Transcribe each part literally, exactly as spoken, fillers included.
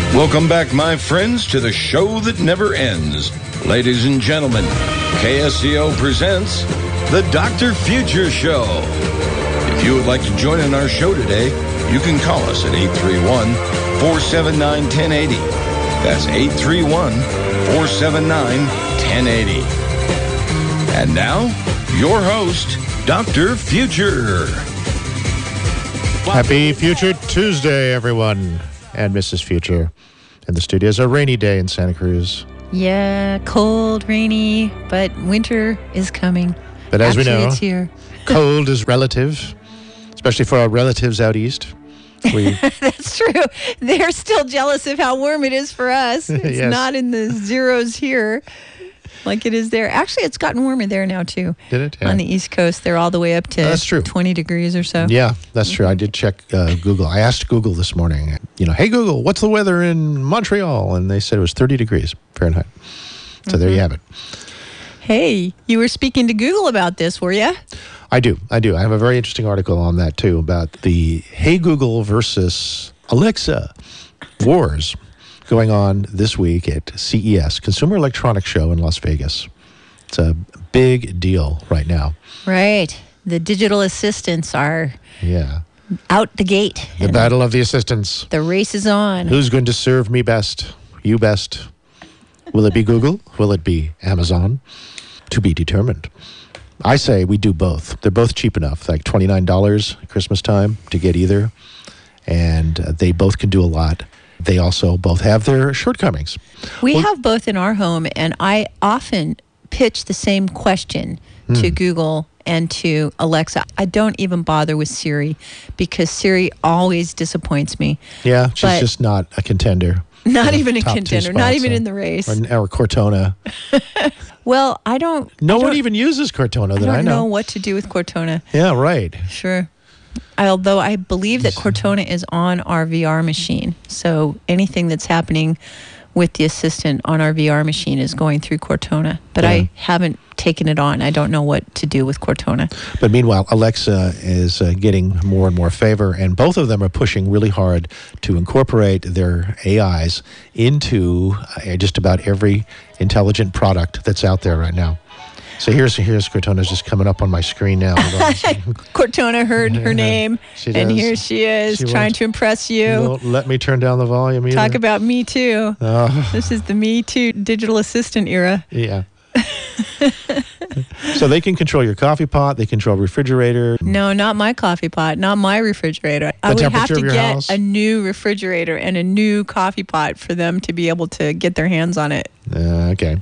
Welcome back, my friends, to the show that never ends. Ladies and gentlemen, K S C O presents the Doctor Future Show. If you would like to join in our show today, you can call us at eight three one, four seven nine, one zero eight zero. That's eight three one, four seven nine, one zero eight zero. And now, your host, Doctor Future. Happy Future Tuesday, everyone, and Missus Future. In the studios, a rainy day in Santa Cruz. Yeah, cold, rainy, but winter is coming. But as Actually, we know, it's here. cold is relative, especially for our relatives out east. We, That's true. They're still jealous of how warm it is for us. It's Yes. not in the zeros here like it is there. Actually, it's gotten warmer there now, too. did it? Yeah. On the East Coast, they're all the way up to That's true. twenty degrees or so. Yeah, that's true. I did check uh, Google. I asked Google this morning, you know, hey, Google, what's the weather in Montreal? And they said it was thirty degrees Fahrenheit. So Mm-hmm. there you have it. Hey, you were speaking to Google about this, were you? I do. I do. I have a very interesting article on that, too, about the Hey Google versus Alexa wars going on this week at C E S, Consumer Electronics Show in Las Vegas. It's a big deal right now. Right. The digital assistants are Yeah. out the gate. The and battle of the assistants. the race is on. Who's going to serve me best? You best. Will it be Google? Will it be Amazon? To be determined. I say we do both. They're both cheap enough, like twenty-nine dollars at Christmas time to get either. And uh, they both can do a lot. They also both have their shortcomings. We Well- have both in our home, and I often pitch the same question Hmm. to Google and to Alexa. I don't even bother with Siri because Siri always disappoints me. Yeah, she's But- just not a contender. Not for even a top two contender, not spots, even uh, in the race. Or, or Cortona. Well, I don't. No I one don't- even uses Cortona I that don't I know. know what to do with Cortona. Yeah, right. Sure. Although I believe that Cortona is on our V R machine. So anything that's happening with the assistant on our V R machine is going through Cortona. But Yeah. I haven't taken it on. I don't know what to do with Cortona. But meanwhile, Alexa is uh, getting more and more favor, and both of them are pushing really hard to incorporate their A Is into uh, just about every intelligent product that's out there right now. So here's here's Cortona's just coming up on my screen now. Cortona heard her name, She and does. here she is She trying won't- to impress You you. won't let me turn down the volume either. Talk about Me Too. Oh, This is the Me Too digital assistant era. yeah. So they can control your coffee pot. They control refrigerator. No, not my coffee pot, not my refrigerator. I would have temperature to of your get house? a new refrigerator and a new coffee pot for them to be able to get their hands on it. Uh, okay.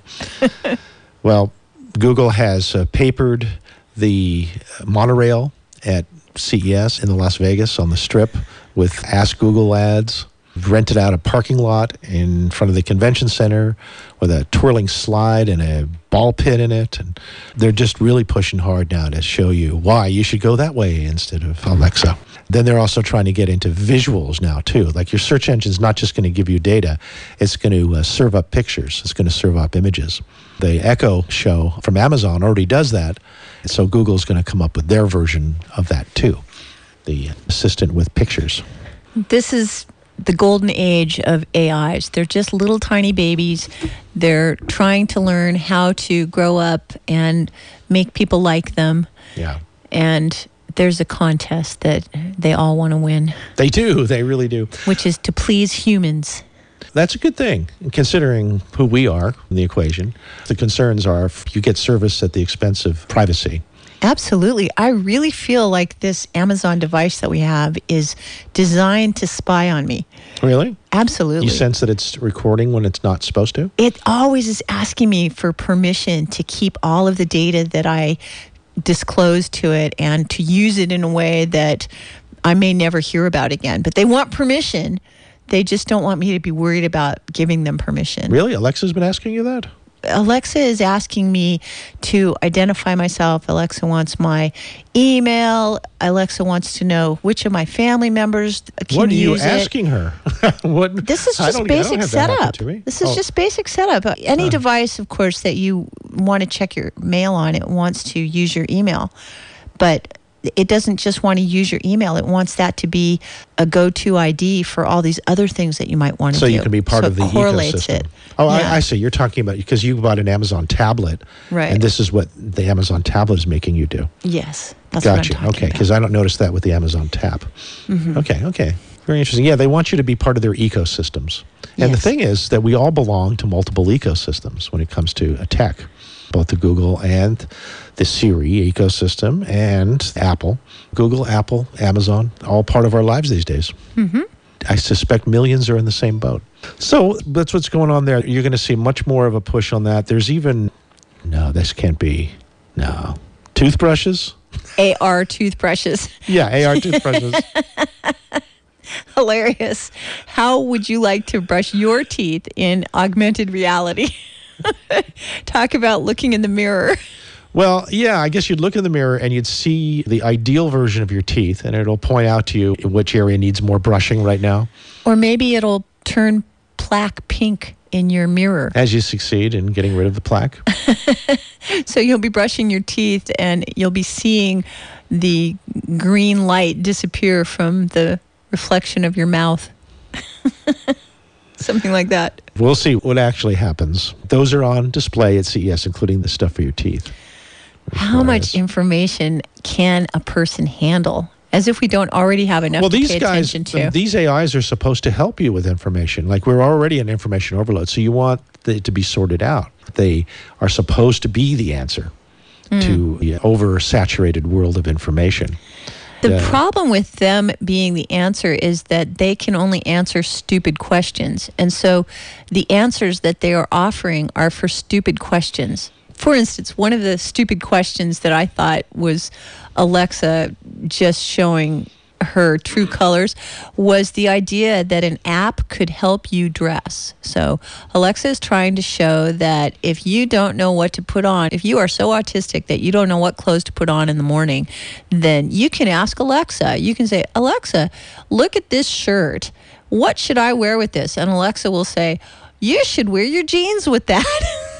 Well, Google has uh, papered the monorail at C E S in the Las Vegas on the Strip with Ask Google ads. Rented out a parking lot in front of the convention center with a twirling slide and a ball pit in it. And they're just really pushing hard now to show you why you should go that way instead of Alexa. Then they're also trying to get into visuals now, too. Like your search engine's not just going to give you data. It's going to uh, serve up pictures. It's going to serve up images. The Echo Show from Amazon already does that. So Google's going to come up with their version of that, too. The assistant with pictures. This is the golden age of A Is. They're just little tiny babies. They're trying to learn how to grow up and make people like them. Yeah. And there's a contest that they all want to win, They do. They really do. which is to please humans. That's a good thing, considering who we are in the equation. The concerns are if you get service at the expense of privacy. Absolutely. I really feel like this Amazon device that we have is designed to spy on me. Really? Absolutely. You sense that it's recording when it's not supposed to? It always is asking me for permission to keep all of the data that I disclose to it and to use it in a way that I may never hear about again. But they want permission. They just don't want me to be worried about giving them permission. Really? Alexa's been asking you that? Alexa is asking me to identify myself. Alexa wants my email. Alexa wants to know which of my family members can What are you use it. asking her? what? This is I just don't- I don't basic have that happen setup. to me. This is Oh. just basic setup. Uh, Any Uh. device, of course, that you want to check your mail on, it wants to use your email. But it doesn't just want to use your email. It wants that to be a go-to I D for all these other things that you might want to so do. So you can be part so of the it correlates ecosystem. It. Oh, yeah. I, I see. You're talking about, because you bought an Amazon tablet. Right. And this is what the Amazon tablet is making you do. Yes. That's Gotcha. what I'm talking okay, about. because I don't notice that with the Amazon tab. Mm-hmm. Okay, okay. Very interesting. Yeah, they want you to be part of their ecosystems. And yes. the thing is that we all belong to multiple ecosystems when it comes to tech, both the Google and the Siri ecosystem and Apple. Google, Apple, Amazon, all part of our lives these days. Mm-hmm. I suspect millions are in the same boat. So that's what's going on there. You're going to see much more of a push on that. There's even, no, this can't be, no. Toothbrushes? A R toothbrushes. Yeah, A R toothbrushes. Hilarious. How would you like to brush your teeth in augmented reality? Talk about looking in the mirror. Well, yeah, I guess you'd look in the mirror and you'd see the ideal version of your teeth, and it'll point out to you which area needs more brushing right now. Or maybe it'll turn plaque pink in your mirror. As you succeed in getting rid of the plaque. So you'll be brushing your teeth and you'll be seeing the green light disappear from the reflection of your mouth. Something like that. We'll see what actually happens. Those are on display at C E S, including the stuff for your teeth. How much information can a person handle? As if we don't already have enough well, to these pay guys, attention to. These A Is are supposed to help you with information. Like, we're already in information overload, so you want it to be sorted out. They are supposed to be the answer mm. to the oversaturated world of information. The Yeah. problem with them being the answer is that they can only answer stupid questions. And so the answers that they are offering are for stupid questions. For instance, one of the stupid questions that I thought was Alexa just showing her true colors was the idea that an app could help you dress. So Alexa is trying to show that if you don't know what to put on, if you are so autistic that you don't know what clothes to put on in the morning, then you can ask Alexa. You can say, Alexa, look at this shirt. What should I wear with this? And Alexa will say, you should wear your jeans with that.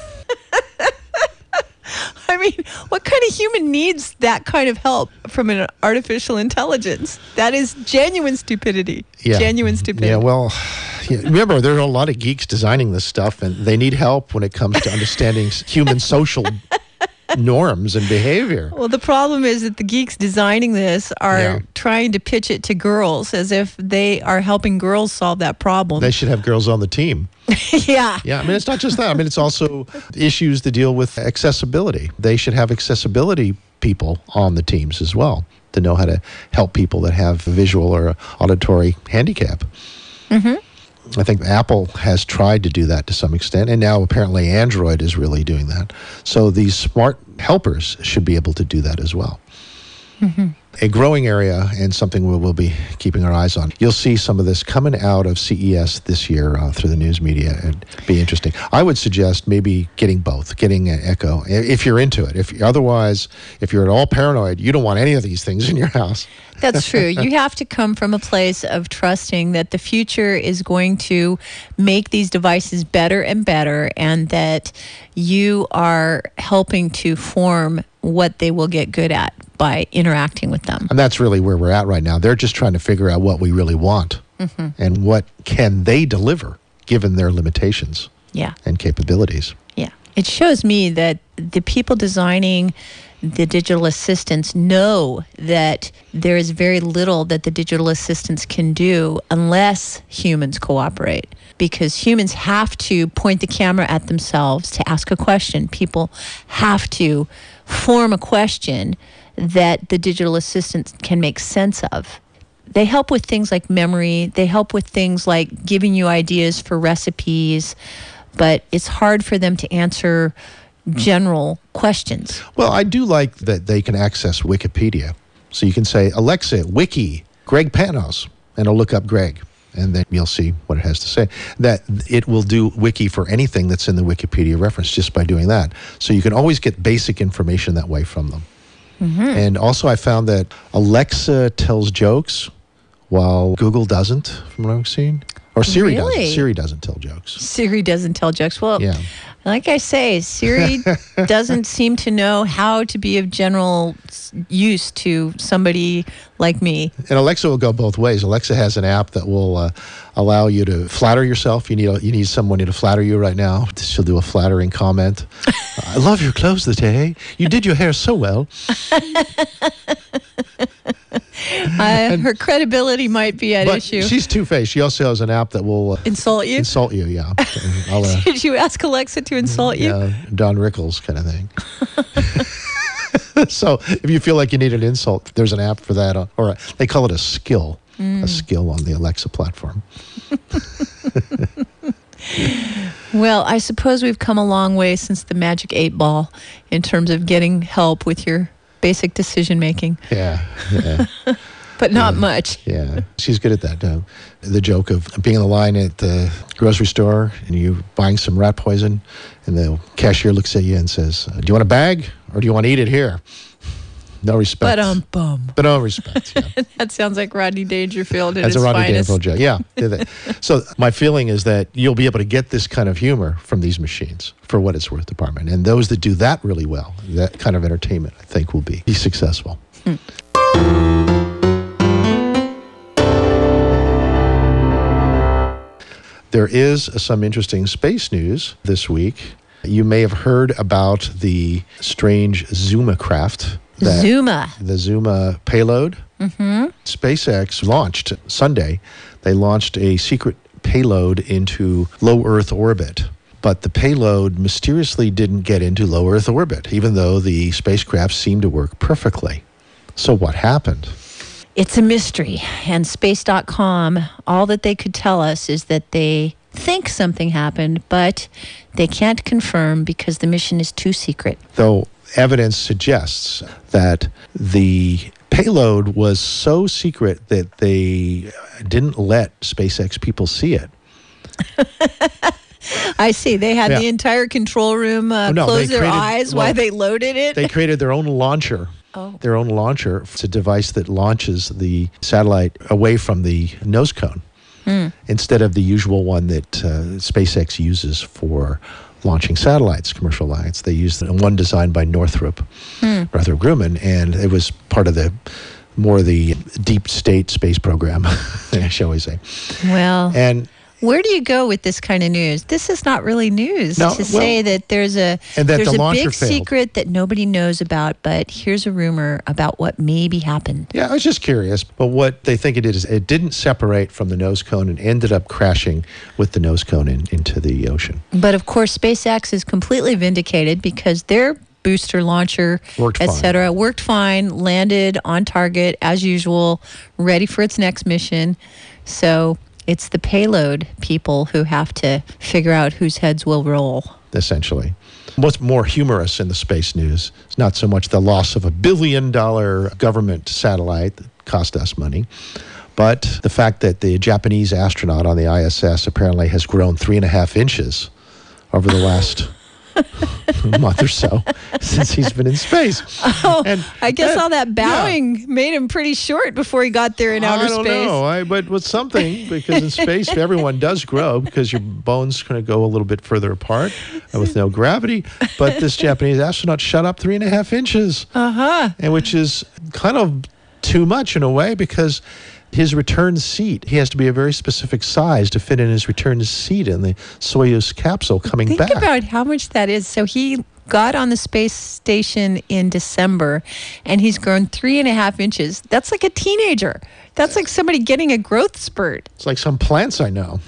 I mean, what kind of human needs that kind of help from an artificial intelligence? That is genuine stupidity. Yeah. Genuine stupidity. Yeah, well, yeah, remember, there are a lot of geeks designing this stuff, and they need help when it comes to understanding human social norms and behavior. Well, the problem is that the geeks designing this are Yeah. trying to pitch it to girls as if they are helping girls solve that problem. They should have girls on the team. Yeah. Yeah, I mean, it's not just that. I mean, it's also issues to deal with accessibility. They should have accessibility people on the teams as well to know how to help people that have a visual or auditory handicap. Mm-hmm. I think Apple has tried to do that to some extent, and now apparently Android is really doing that. So these smart helpers should be able to do that as well. Mm-hmm. A growing area and something we will be keeping our eyes on. You'll see some of this coming out of C E S this year uh, through the news media. It'd be interesting. I would suggest maybe getting both, getting an Echo, if you're into it. If otherwise, if you're at all paranoid, you don't want any of these things in your house. That's true. You have to come from a place of trusting that the future is going to make these devices better and better, and that you are helping to form what they will get good at by interacting with them. And that's really where we're at right now. They're just trying to figure out what we really want mm-hmm. and what can they deliver given their limitations yeah. and capabilities. Yeah. It shows me that the people designing the digital assistants know that there is very little that the digital assistants can do unless humans cooperate. Because humans have to point the camera at themselves to ask a question. People have to form a question that the digital assistant can make sense of. They help with things like memory. They help with things like giving you ideas for recipes. But it's hard for them to answer general questions. Well, I do like that they can access Wikipedia. So you can say, Alexa, wiki, Greg Panos, and it'll look up Greg. And then you'll see what it has to say. That it will do wiki for anything that's in the Wikipedia reference just by doing that. So you can always get basic information that way from them. Mm-hmm. And also I found that Alexa tells jokes while Google doesn't, from what I've seen. Or Siri Really? doesn't. Siri doesn't tell jokes. Siri doesn't tell jokes. Well, Yeah. like I say, Siri doesn't seem to know how to be of general s- use to somebody like me. And Alexa will go both ways. Alexa has an app that will uh, allow you to flatter yourself. You need a, you need someone to flatter you right now. She'll do a flattering comment. I love your clothes today. You did your hair so well. Uh, her credibility might be at But issue. she's two-faced. She also has an app that will uh, Insult you? insult you. Yeah. I'll, uh, Did you ask Alexa to insult you? yeah, Don Rickles kind of thing. So if you feel like you need an insult, there's an app for that. uh, Or a, they call it a skill, Mm. a skill on the Alexa platform. Well, I suppose we've come a long way since the magic eight ball in terms of getting help with your basic decision making, Yeah, yeah. but not much. Yeah, she's good at that. Uh, the joke of being in the line at the grocery store and you buying some rat poison, and the cashier looks at you and says, "Do you want a bag or do you want to eat it here?" No respect. But um, bum. But no respect. Yeah. That sounds like Rodney Dangerfield at That's his a Rodney finest. Dangerfield joke. Yeah. did that. So my feeling is that you'll be able to get this kind of humor from these machines for what it's worth, department. And those that do that really well, that kind of entertainment, I think, will be, be successful. There is some interesting space news this week. You may have heard about the strange Zuma craft. That Zuma. The Zuma payload. Mm-hmm. SpaceX launched Sunday. They launched a secret payload into low Earth orbit. But the payload mysteriously didn't get into low Earth orbit, even though the spacecraft seemed to work perfectly. So what happened? It's a mystery. And space dot com, all that they could tell us is that they think something happened, but they can't confirm because the mission is too secret. Though evidence suggests that the payload was so secret that they didn't let SpaceX people see it. I see. They had Yeah. the entire control room uh, Oh, no, close they their created- eyes well, while they loaded it. They created their own launcher. Oh. Their own launcher. It's a device that launches the satellite away from the nose cone instead of the usual one that uh, SpaceX uses for launching satellites, commercial lines. They used the one designed by Northrop, Northrop Grumman, and it was part of the more the deep state space program, shall we say. Well, And where do you go with this kind of news? This is not really news No, to well, say that there's a and that there's the a launcher big failed. secret that nobody knows about, but here's a rumor about what maybe happened. yeah, I was just curious. But what they think it did is it didn't separate from the nose cone and ended up crashing with the nose cone in, into the ocean. But of course, SpaceX is completely vindicated because their booster launcher, Worked et fine. cetera, worked fine, landed on target as usual, ready for its next mission. So it's the payload people who have to figure out whose heads will roll. Essentially. What's more humorous in the space news is not so much the loss of a billion dollar government satellite that cost us money, but the fact that the Japanese astronaut on the I S S apparently has grown three and a half inches over the last month or so since he's been in space. Oh, And I guess that- all that bowing made him pretty short before he got there in outer I don't space. know, I, but with something, because in space everyone does grow because your bones kind of go a little bit further apart and with no gravity. But this Japanese astronaut shot up three and a half inches, Uh-huh. and which is kind of too much in a way because his return seat, he has to be a very specific size to fit in his return seat in the Soyuz capsule coming Think back. about how much that is. So he got on the space station in December, and he's grown three and a half inches. That's like a teenager. That's like somebody getting a growth spurt. It's like some plants I know.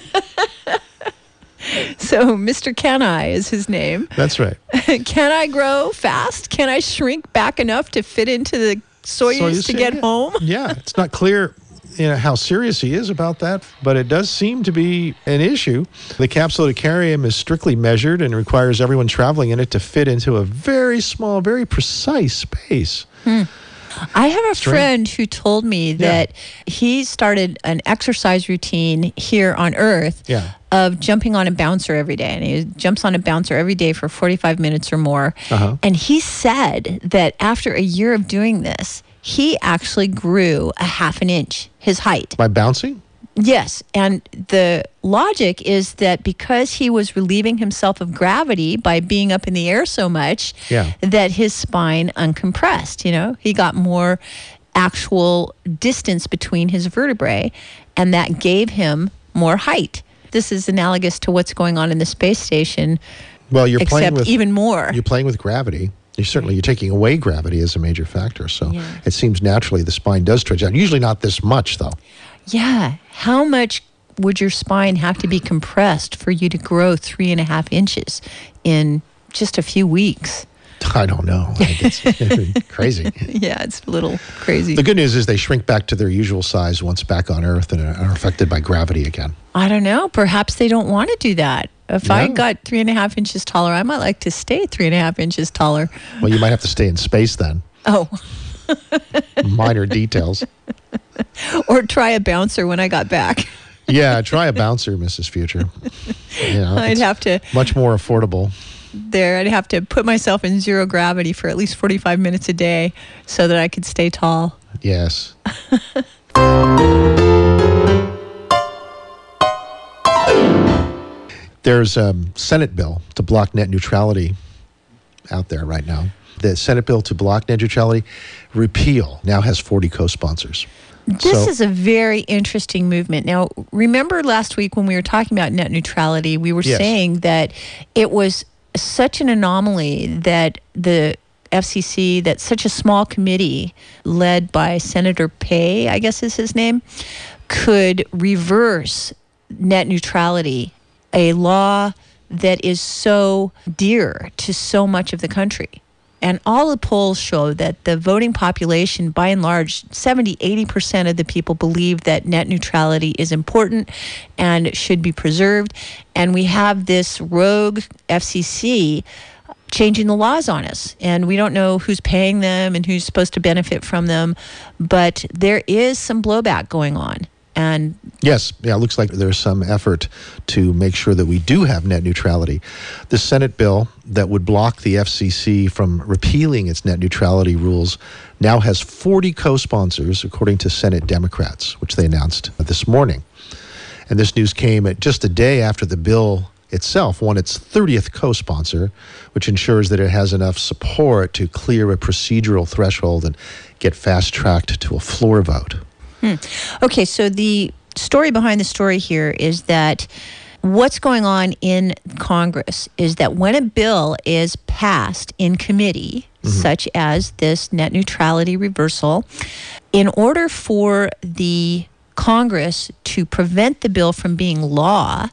So Mister Can I is his name. That's right. Can I grow fast? Can I shrink back enough to fit into the Soyuz, Soyuz, to get yeah. home? Yeah, it's not clear, you know, how serious he is about that, but it does seem to be an issue. The capsule to carry him is strictly measured and requires everyone traveling in it to fit into a very small, very precise space. I have a Strange. friend who told me that he started an exercise routine here on Earth Yeah. of jumping on a bouncer every day. And he jumps on a bouncer every day for forty-five minutes or more. Uh-huh. And he said that after a year of doing this, he actually grew a half an inch, his height. By bouncing? Yes, and the logic is that because he was relieving himself of gravity by being up in the air so much, Yeah. that his spine uncompressed, you know? He got more actual distance between his vertebrae, and that gave him more height. This is analogous to what's going on in the space station, Well, you're playing except with even more. You're playing with gravity. You certainly you're taking away gravity as a major factor. So Yeah. it seems naturally the spine does stretch out. Usually not this much, though. Yeah. How much would your spine have to be compressed for you to grow three and a half inches in just a few weeks? I don't know. Like, it's crazy. Yeah, it's a little crazy. The good news is they shrink back to their usual size once back on Earth and are affected by gravity again. I don't know. Perhaps they don't want to do that. If I Yeah. got three and a half inches taller, I might like to stay three and a half inches taller. Well, you might have to stay in space then. Oh, Minor details. or try a bouncer when I got back. Yeah, try a bouncer, Missus Future. You know, I'd it's have to, much more affordable. there, I'd have to put myself in zero gravity for at least forty-five minutes a day so that I could stay tall. Yes. There's a Senate bill to block net neutrality out there right now. The Senate bill to block net neutrality repeal now has forty co-sponsors. This So- is a very interesting movement. Now, remember last week when we were talking about net neutrality, we were Yes. saying that it was such an anomaly that the F C C, that such a small committee led by Senator Pay, I guess is his name, could reverse net neutrality, a law that is so dear to so much of the country. And all the polls show that the voting population, by and large, seventy, eighty percent of the people believe that net neutrality is important and should be preserved. And we have this rogue F C C changing the laws on us. And we don't know who's paying them and who's supposed to benefit from them. But there is some blowback going on. And Yes, yeah, it looks like there's some effort to make sure that we do have net neutrality. The Senate bill that would block the F C C from repealing its net neutrality rules now has forty co-sponsors, according to Senate Democrats, which they announced this morning. And this news came at just a day after the bill itself won its thirtieth co-sponsor, which ensures that it has enough support to clear a procedural threshold and get fast-tracked to a floor vote. Hmm. Okay, so the story behind the story here is that what's going on in Congress is that when a bill is passed in committee, mm-hmm. such as this net neutrality reversal, in order for the Congress to prevent the bill from being law,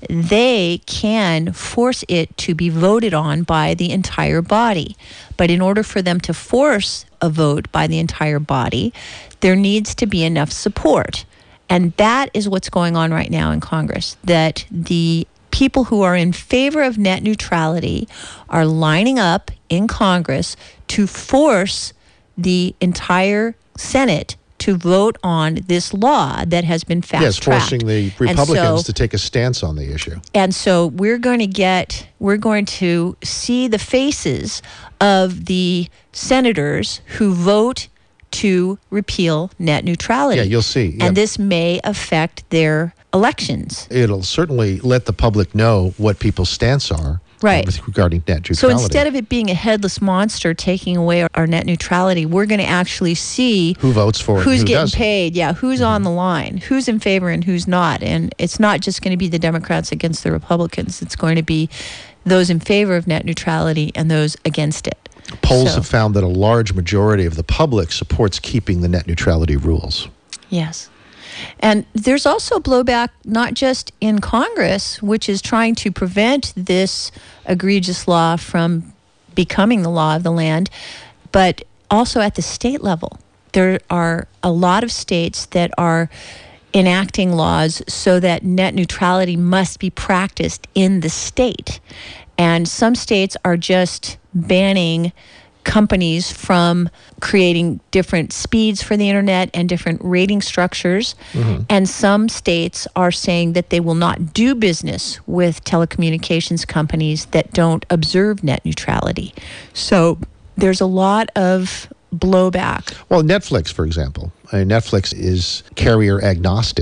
they can force it to be voted on by the entire body. But in order for them to force a vote by the entire body, there needs to be enough support. And that is what's going on right now in Congress, that the people who are in favor of net neutrality are lining up in Congress to force the entire Senate to vote on this law that has been fast-tracked. Yes, forcing the Republicans so, to take a stance on the issue. And so we're going to get, we're going to see the faces of the senators who vote to repeal net neutrality. Yeah, you'll see. Yeah. And this may affect their elections. It'll certainly let the public know what people's stance are. Right. With regarding net neutrality. So instead of it being a headless monster taking away our, our net neutrality, we're going to actually see who votes for it, who's who getting doesn't. paid, yeah, who's Mm-hmm. on the line, who's in favor and who's not. And it's not just going to be the Democrats against the Republicans. It's going to be those in favor of net neutrality and those against it. Polls So- have found that a large majority of the public supports keeping the net neutrality rules. Yes. And there's also blowback not just in Congress, which is trying to prevent this egregious law from becoming the law of the land, but also at the state level. There are a lot of states that are enacting laws so that net neutrality must be practiced in the state. And some states are just banning companies from creating different speeds for the internet and different rating structures. Mm-hmm. And some states are saying that they will not do business with telecommunications companies that don't observe net neutrality. So there's a lot of blowback. Well, Netflix, for example. I mean, Netflix is carrier agnostic.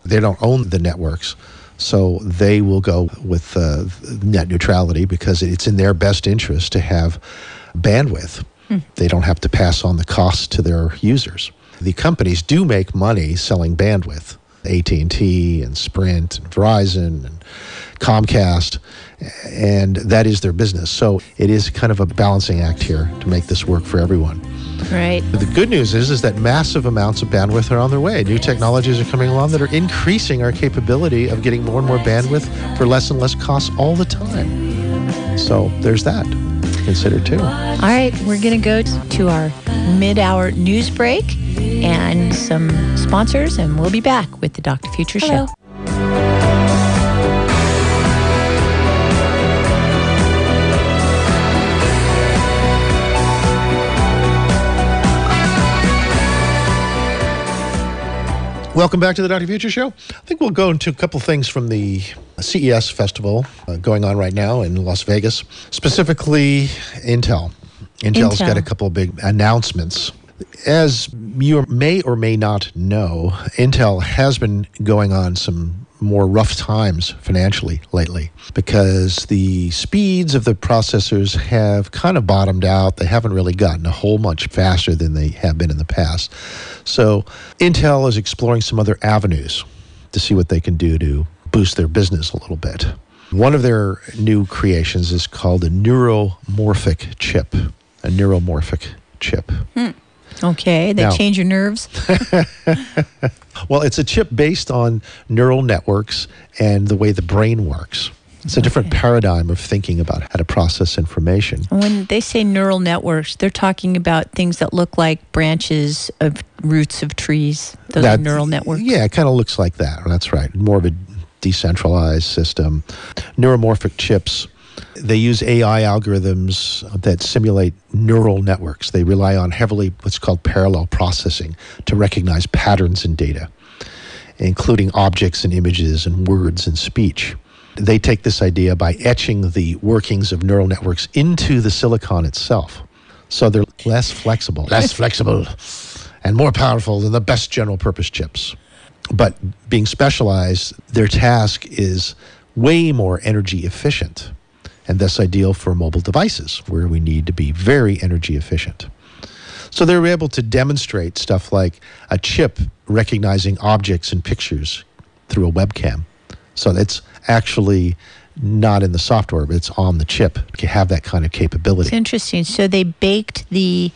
They don't own the networks, so they will go with uh, net neutrality because it's in their best interest to have bandwidth. Hmm. They don't have to pass on the cost to their users. The companies do make money selling bandwidth. A T and T and Sprint and Verizon and Comcast, and that is their business. So it is kind of a balancing act here to make this work for everyone. Right. But the good news is, is that massive amounts of bandwidth are on their way. New technologies are coming along that are increasing our capability of getting more and more bandwidth for less and less costs all the time. So there's that to consider too. All right, we're going to go to our mid-hour news break and some sponsors, and we'll be back with the Doctor Future Show. Welcome back to the Doctor Future Show. I think we'll go into a couple things from the C E S festival uh, going on right now in Las Vegas, specifically Intel. Intel's Intel. got a couple of big announcements. As you may or may not know, Intel has been going on some more rough times financially lately because the speeds of the processors have kind of bottomed out. They haven't really gotten a whole much faster than they have been in the past. So Intel is exploring some other avenues to see what they can do to boost their business a little bit. One of their new creations is called a neuromorphic chip. A neuromorphic chip. Hmm. Okay, they now, change your nerves. Well, it's a chip based on neural networks and the way the brain works. It's a okay. different paradigm of thinking about how to process information. When they say neural networks, they're talking about things that look like branches of roots of trees. Those that, are neural networks. Yeah, it kind of looks like that. That's right. More of a decentralized system. Neuromorphic chips. They use A I algorithms that simulate neural networks. They rely on heavily what's called parallel processing to recognize patterns in data, including objects and images and words and speech. They take this idea by etching the workings of neural networks into the silicon itself. So they're less flexible, less flexible, and more powerful than the best general purpose chips. But being specialized, their task is way more energy efficient, and thus ideal for mobile devices where we need to be very energy efficient. So they were able to demonstrate stuff like a chip recognizing objects and pictures through a webcam. So it's actually not in the software, but it's on the chip to have that kind of capability. It's interesting. So they baked the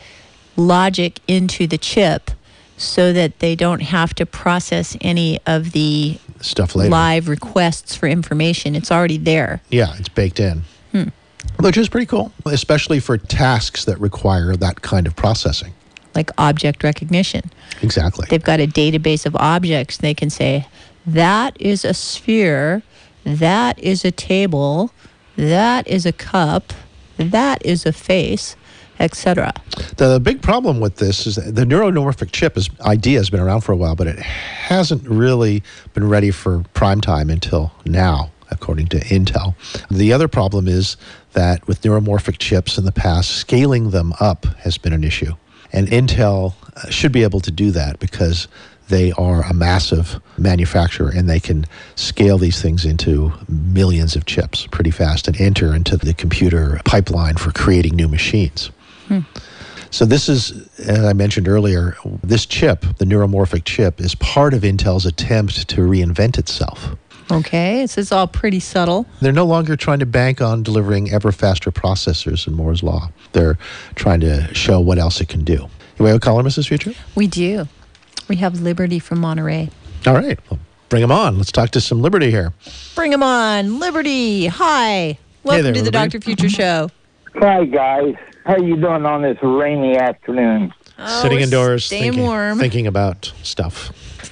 logic into the chip so that they don't have to process any of the stuff later. Live requests for information. It's already there. Yeah, it's baked in. Hmm. Which is pretty cool, especially for tasks that require that kind of processing. Like object recognition. Exactly. They've got a database of objects. They can say, that is a sphere, that is a table, that is a cup, that is a face, et cetera. The big problem with this is that the neuromorphic chip is, idea has been around for a while, but it hasn't really been ready for prime time until now, according to Intel. The other problem is that with neuromorphic chips in the past, scaling them up has been an issue. And Intel should be able to do that because they are a massive manufacturer and they can scale these things into millions of chips pretty fast and enter into the computer pipeline for creating new machines. Hmm. So this is, as I mentioned earlier, this chip, the neuromorphic chip, is part of Intel's attempt to reinvent itself. Okay, this is all pretty subtle. They're no longer trying to bank on delivering ever faster processors in Moore's Law. They're trying to show what else it can do. You have a caller, Missus Future? We do. We have Liberty from Monterey. All right. Well, bring them on. Let's talk to some Liberty here. Bring them on. Liberty, hi. Welcome hey there, to the Liberty. Doctor Future Show. Hi, guys. How you doing on this rainy afternoon? Oh, Sitting indoors, staying thinking, warm. thinking about stuff.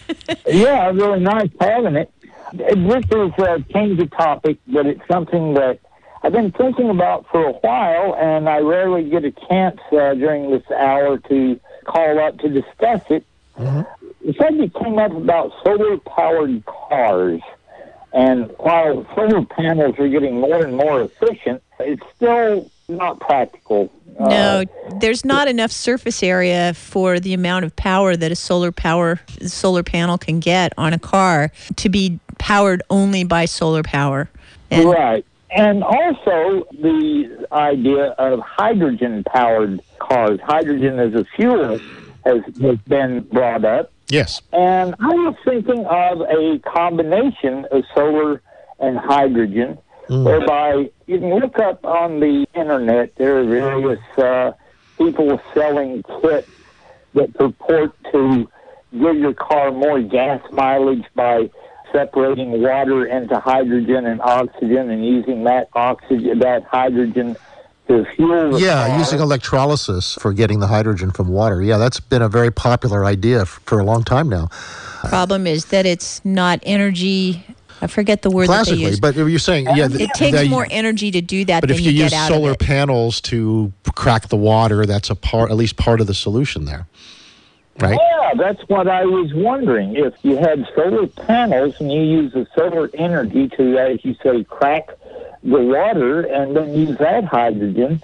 Yeah, really nice having it. This is a change of topic, but it's something that I've been thinking about for a while, and I rarely get a chance uh, during this hour to call up to discuss it. Mm-hmm. The subject came up about solar-powered cars, and while solar panels are getting more and more efficient, it's still not practical. No, Uh, there's not enough surface area for the amount of power that a solar power solar panel can get on a car to be powered only by solar power. And right. And also the idea of hydrogen-powered cars. Hydrogen as a fuel has, has been brought up. Yes. And I was thinking of a combination of solar and hydrogen, mm. whereby you can look up on the internet, there are various uh, people selling kits that purport to give your car more gas mileage by separating water into hydrogen and oxygen and using that oxygen, that hydrogen to fuel the Yeah, car. using electrolysis for getting the hydrogen from water. Yeah, that's been a very popular idea f- for a long time now. problem is that it's not energy. I forget the word that they Classically, use. but you're saying, yeah, th- It takes that- more energy to do that But than if you, you use get out solar of it. panels to crack the water, that's a part, at least part of the solution there, right? Yeah, that's what I was wondering. If you had solar panels and you use the solar energy to, as you say, crack the water and then use that hydrogen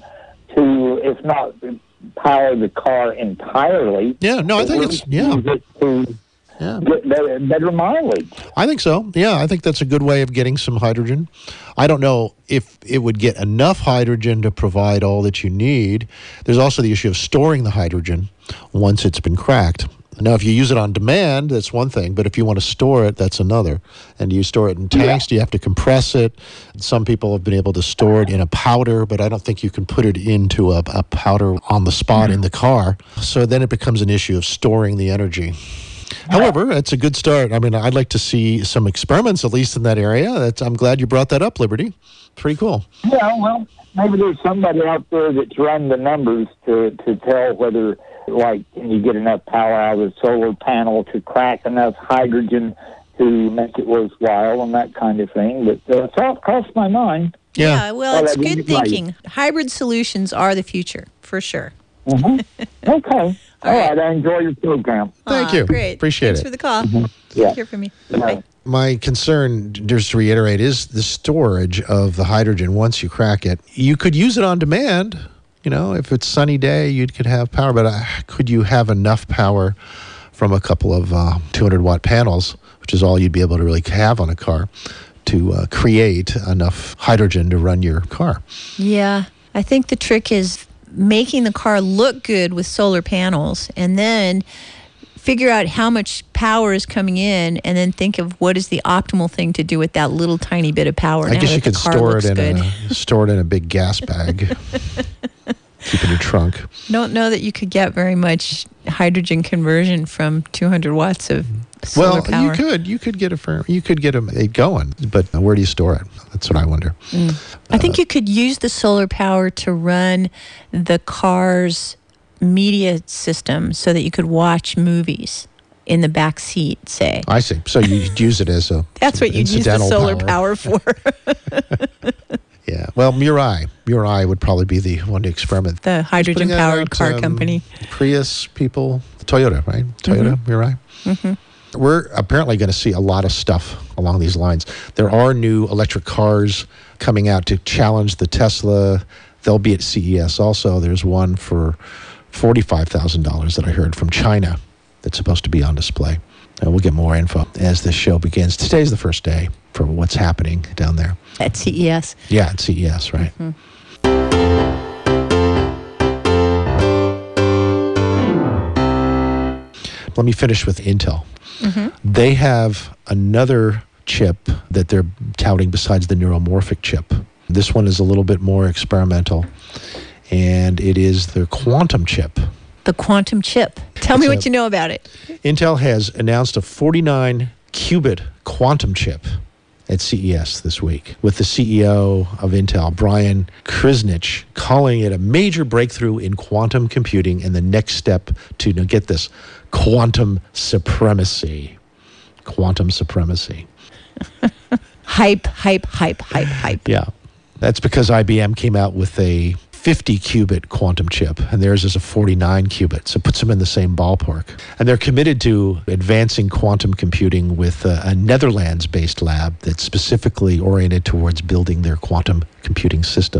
to, if not power the car entirely. Yeah, no, I think it's, yeah. Use it to Yeah. get better, better mileage. I think so. Yeah, I think that's a good way of getting some hydrogen. I don't know if it would get enough hydrogen to provide all that you need. There's also the issue of storing the hydrogen once it's been cracked. Now, if you use it on demand, that's one thing, but if you want to store it, that's another. And do you store it in tanks? Yeah. Do you have to compress it? Some people have been able to store it in a powder, but I don't think you can put it into a, a powder on the spot in the car. So then it becomes an issue of storing the energy. However, it's a good start. I mean, I'd like to see some experiments, at least in that area. That's, I'm glad you brought that up, Liberty. Pretty cool. Yeah, well, maybe there's somebody out there that's run the numbers to, to tell whether, like, can you get enough power out of the solar panel to crack enough hydrogen to make it worthwhile and that kind of thing. But uh, thought crossed my mind. Yeah. Yeah, well, Well, it's I mean, good right. thinking. Hybrid solutions are the future, for sure. Mm-hmm. Okay. All right. right. I enjoy your program. Thank Aw, you. Great. Appreciate Thanks it. for the call. Yeah. Hear from me. Bye. Bye. My concern, just to reiterate, is the storage of the hydrogen once you crack it. You could use it on demand. You know, if it's sunny day, you could have power. But uh, could you have enough power from a couple of uh, two hundred watt panels, which is all you'd be able to really have on a car, to uh, create enough hydrogen to run your car? Yeah, I think the trick is making the car look good with solar panels and then figure out how much power is coming in and then think of what is the optimal thing to do with that little tiny bit of power. I now guess that you the could car store looks it in good. a store it in a big gas bag. Keep it in your trunk. Don't know that you could get very much hydrogen conversion from two hundred watts of solar Well, power. you could you could get a firm, you could get a, it going, but where do you store it? That's what I wonder. I think you could use the solar power to run the car's media system so that you could watch movies in the back seat, say. I see. So you'd use it as a That's what you'd use the incidental solar power, for. Yeah. Well, Mirai, Mirai would probably be the one to experiment. The Putting hydrogen-powered out, car um, company. Prius people, Toyota, right? Toyota, Mirai. Mm-hmm. We're apparently going to see a lot of stuff along these lines. There are new electric cars coming out to challenge the Tesla. They'll be at C E S also. There's one for forty-five thousand dollars that I heard from China that's supposed to be on display. And we'll get more info as this show begins. Today's the first day for what's happening down there. At C E S. Yeah, at C E S, right. Let me finish with Intel. They have another chip that they're touting besides the neuromorphic chip. This one is a little bit more experimental, and it is their quantum chip. The quantum chip. Tell It's me a- what you know about it. Intel has announced a forty-nine qubit quantum chip at C E S this week, with the C E O of Intel, Brian Krzanich, calling it a major breakthrough in quantum computing and the next step to, now get this, quantum supremacy. Quantum supremacy. Hype, hype, hype, hype, hype. Yeah. That's because I B M came out with a fifty qubit quantum chip, and theirs is a forty-nine qubit, so it puts them in the same ballpark. And they're committed to advancing quantum computing with a, a Netherlands-based lab that's specifically oriented towards building their quantum computing systems.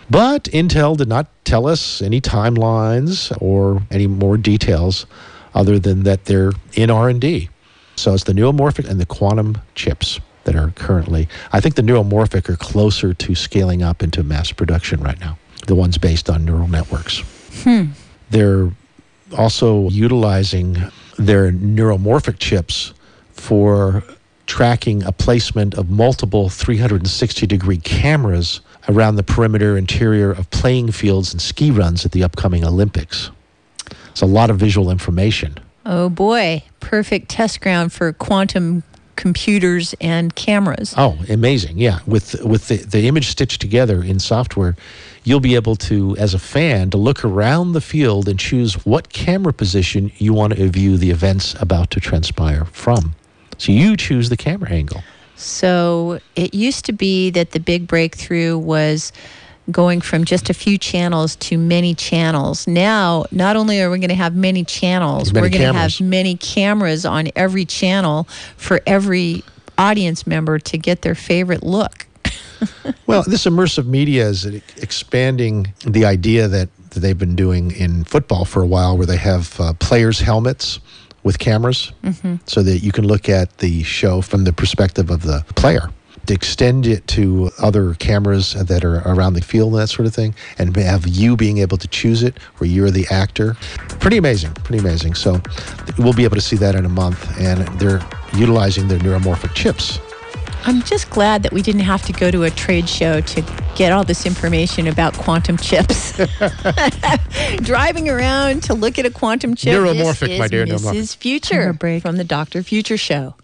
But Intel did not tell us any timelines or any more details other than that they're in R and D. So it's the neuromorphic and the quantum chips that are currently, I think the neuromorphic are closer to scaling up into mass production right now, the ones based on neural networks. Hmm. They're also utilizing their neuromorphic chips for tracking a placement of multiple three hundred sixty degree cameras around the perimeter interior of playing fields and ski runs at the upcoming Olympics. It's a lot of visual information. Oh boy, perfect test ground for quantum computers and cameras. Oh, amazing. Yeah. With with the, the image stitched together in software, you'll be able to, as a fan, to look around the field and choose what camera position you want to view the events about to transpire from. So you choose the camera angle. So it used to be that the big breakthrough was going from just a few channels to many channels. Now, not only are we going to have many channels, Many we're going to cameras. have many cameras on every channel for every audience member to get their favorite look. Well, this immersive media is expanding the idea that they've been doing in football for a while, where they have uh, players' helmets with cameras, mm-hmm. so that you can look at the show from the perspective of the player. To extend it to other cameras that are around the field and that sort of thing, and have you being able to choose it where you're the actor. Pretty amazing, pretty amazing. So we'll be able to see that in a month, and they're utilizing their neuromorphic chips. I'm just glad that we didn't have to go to a trade show to get all this information about quantum chips. Driving around to look at a quantum chip. Neuromorphic, this my is dear, Missus neuromorphic. Future. A break from the Doctor Future Show.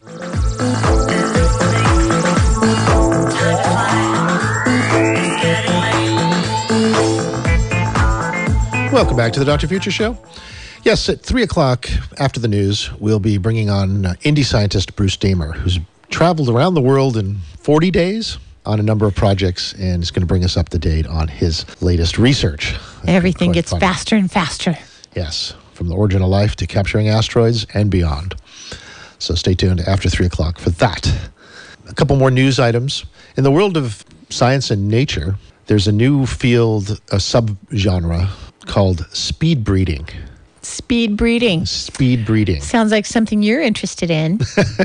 Welcome back to the Doctor Future Show. Yes, at three o'clock after the news, we'll be bringing on uh, indie scientist Bruce Damer, who's traveled around the world in forty days on a number of projects, and is going to bring us up to date on his latest research. Everything Quite gets funny. faster and faster. Yes, from the origin of life to capturing asteroids and beyond. So stay tuned after three o'clock for that. A couple more news items. In the world of science and nature, there's a new field, a subgenre called speed breeding. Speed breeding. Speed breeding. Sounds like something you're interested in.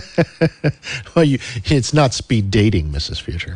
Well, you, it's not speed dating, Missus Future.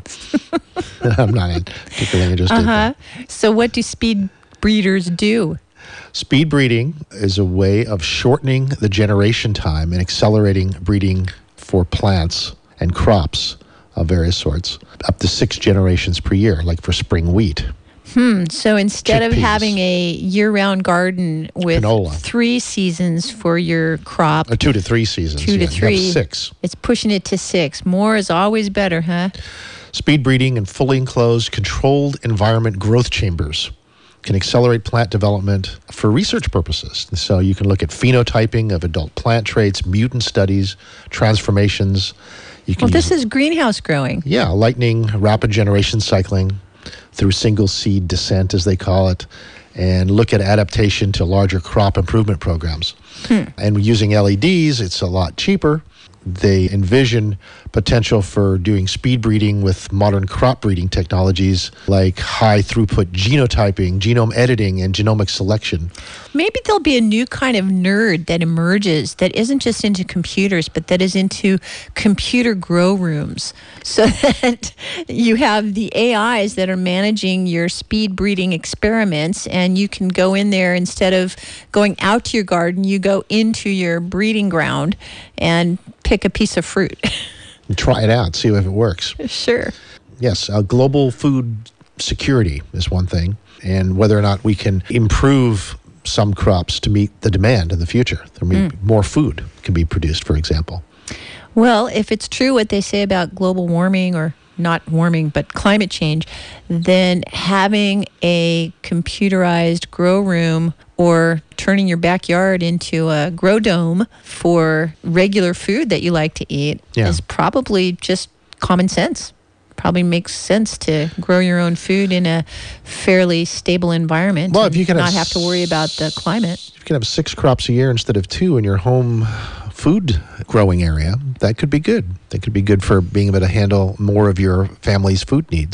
I'm not particularly interested. Uh-huh. So what do speed breeders do? Speed breeding is a way of shortening the generation time and accelerating breeding for plants and crops of various sorts, up to six generations per year, like for spring wheat. Hmm. So instead of Chickpeas. having a year-round garden with Canola. three seasons for your crop, Or two to three seasons. two yeah. to You have three, six. it's pushing it to six. More is always better, huh? Speed breeding in fully enclosed, controlled environment growth chambers can accelerate plant development for research purposes. So you can look at phenotyping of adult plant traits, mutant studies, transformations. You can Well, this use, is greenhouse growing. yeah, lightning, rapid generation cycling through single seed descent, as they call it, and look at adaptation to larger crop improvement programs. Hmm. And using L E Ds, it's a lot cheaper. They envision potential for doing speed breeding with modern crop breeding technologies like high throughput genotyping, genome editing, and genomic selection. Maybe there'll be a new kind of nerd that emerges that isn't just into computers, but that is into computer grow rooms, so that you have the A Is that are managing your speed breeding experiments, and you can go in there instead of going out to your garden, you go into your breeding ground and pick a piece of fruit. And try it out, see if it works. Sure. Yes, uh, global food security is one thing, and whether or not we can improve some crops to meet the demand in the future. There may be more food can be produced, for example. Well, if it's true what they say about global warming, or not warming, but climate change, then having a computerized grow room or turning your backyard into a grow dome for regular food that you like to eat Yeah. is probably just common sense. Probably makes sense to grow your own food in a fairly stable environment, Well, and if you can not have have to worry about the climate. If you can have six crops a year instead of two in your home food growing area, that could be good. That could be good for being able to handle more of your family's food needs.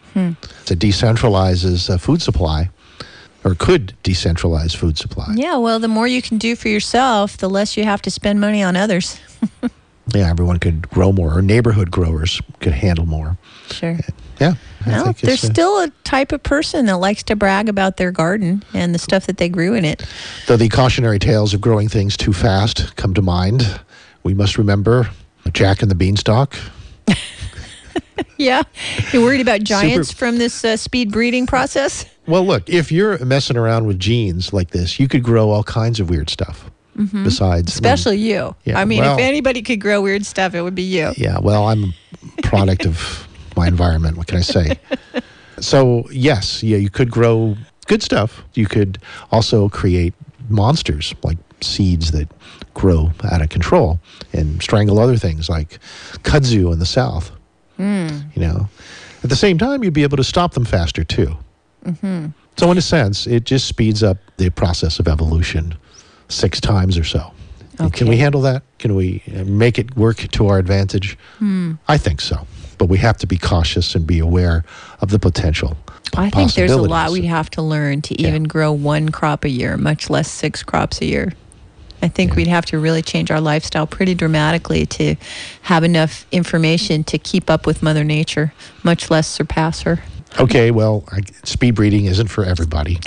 Hmm. It decentralizes uh, food supply, or could decentralize food supply. Yeah, well, the more you can do for yourself, the less you have to spend money on others. Yeah, everyone could grow more, or neighborhood growers could handle more. Sure. Yeah. I Well, think there's it's, uh, still a type of person that likes to brag about their garden and the stuff that they grew in it. Though the cautionary tales of growing things too fast come to mind, we must remember Jack and the Beanstalk. Yeah. You're worried about giants Super- from this uh, speed breeding process? Well, look, if you're messing around with genes like this, you could grow all kinds of weird stuff. Mm-hmm. Besides, Especially I mean, you. Yeah, I mean, well, if anybody could grow weird stuff, it would be you. Yeah, well, I'm a product of my environment. What can I say? So, yes, yeah, you could grow good stuff. You could also create monsters, like seeds that grow out of control and strangle other things, like kudzu in the South. Mm. You know, at the same time, you'd be able to stop them faster too. Mm-hmm. So, in a sense, it just speeds up the process of evolution six times or so. Okay. Can we handle that? Can we make it work to our advantage? Hmm. I think so. But we have to be cautious and be aware of the potential. I think there's a lot we'd have to learn to even yeah. grow one crop a year, much less six crops a year. I think yeah. we'd have to really change our lifestyle pretty dramatically to have enough information to keep up with Mother Nature, much less surpass her. Okay, well, I, speed breeding isn't for everybody.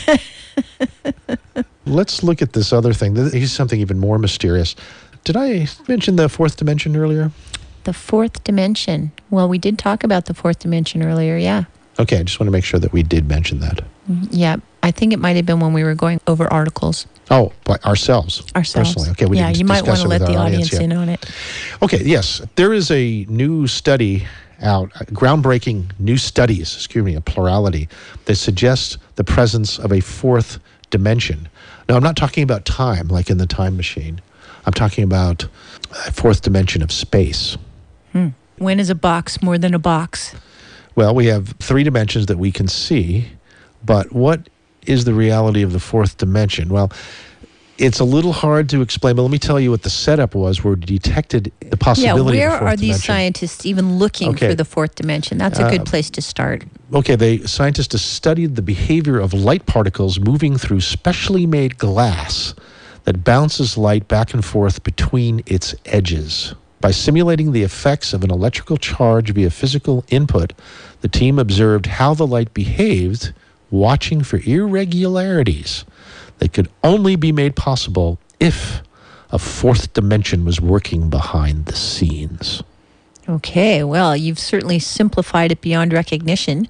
Let's look at this other thing. Here's something even more mysterious. Did I mention the fourth dimension earlier? The fourth dimension. Well, we did talk about the fourth dimension earlier, yeah. Okay, I just want to make sure that we did mention that. Yeah, I think it might have been when we were going over articles. Oh, but ourselves. Ourselves. Personally. Okay, we yeah, didn't you might want to let the audience, audience in on it. Okay, yes. There is a new study out, groundbreaking new studies, excuse me, a plurality, that suggest the presence of a fourth dimension. Now, I'm not talking about time, like in the Time Machine. I'm talking about a fourth dimension of space. Hmm. When is a box more than a box? Well, we have three dimensions that we can see, but what is the reality of the fourth dimension? Well, it's a little hard to explain, but let me tell you what the setup was where we detected the possibility yeah, of where the fourth are these dimension. Scientists even looking okay. for the fourth dimension? That's a good uh, place to start. Okay, they scientists have studied the behavior of light particles moving through specially made glass that bounces light back and forth between its edges. By simulating the effects of an electrical charge via physical input, the team observed how the light behaved, watching for irregularities that could only be made possible if a fourth dimension was working behind the scenes. Okay, well, you've certainly simplified it beyond recognition.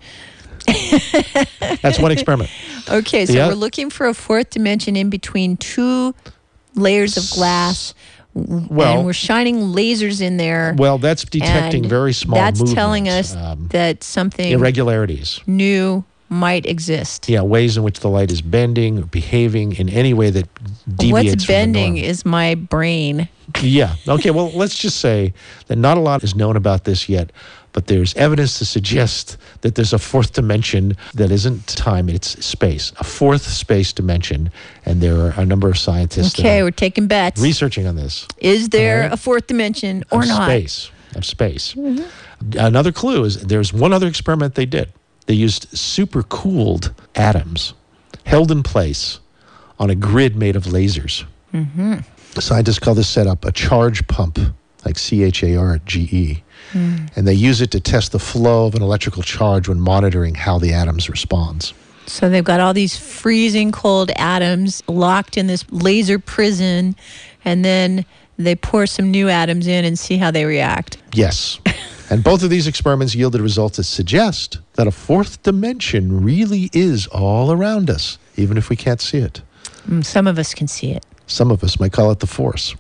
That's one experiment. Okay, so yeah. we're looking for a fourth dimension in between two layers of glass. Well, and we're shining lasers in there. Well, that's detecting very small that's movements. That's telling us um, that something irregularities new might exist. Yeah, ways in which the light is bending or behaving in any way that deviates What's from bending the norm. is my brain. Yeah. Okay, well, let's just say that not a lot is known about this yet, but there's evidence to suggest that there's a fourth dimension that isn't time, it's space, a fourth space dimension, and there are a number of scientists okay, that we're taking bets. researching on this. Is there right. a fourth dimension or of not? Space, of space. Mm-hmm. Another clue is there's one other experiment they did. They used supercooled atoms held in place on a grid made of lasers. Mm-hmm. The scientists call this setup a charge pump, like C H A R G E. Mm. And they use it to test the flow of an electrical charge when monitoring how the atoms responds. So they've got all these freezing cold atoms locked in this laser prison, and then they pour some new atoms in and see how they react. Yes. And both of these experiments yielded results that suggest that a fourth dimension really is all around us, even if we can't see it. Mm, some of us can see it. Some of us might call it the Force.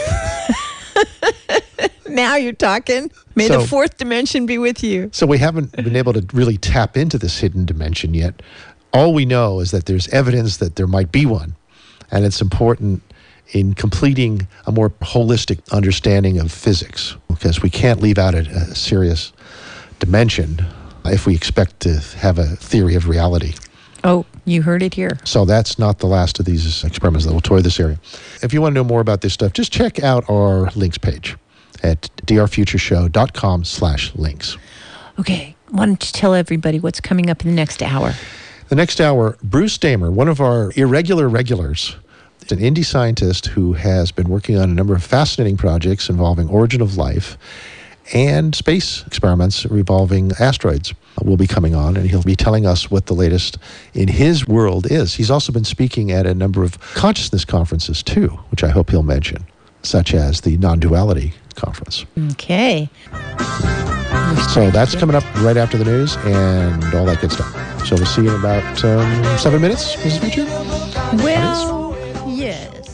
Now you're talking. May so, the fourth dimension be with you. So we haven't been able to really tap into this hidden dimension yet. All we know is that there's evidence that there might be one, and it's important in completing a more holistic understanding of physics, because we can't leave out a, a serious dimension if we expect to have a theory of reality. Oh, you heard it here. So that's not the last of these experiments that will tour this area. If you want to know more about this stuff, just check out our links page at drfutureshow.com slash links. Okay. why don't you tell everybody what's coming up in the next hour? The next hour, Bruce Damer, one of our irregular regulars, is an indie scientist who has been working on a number of fascinating projects involving origin of life and space experiments revolving asteroids. Will be coming on, and he'll be telling us what the latest in his world is. He's also been speaking at a number of consciousness conferences, too, which I hope he'll mention, such as the Non-Duality Conference. Okay. So that's coming up right after the news and all that good stuff. So we'll see you in about um, seven minutes, Missus Beecher. Well, yes.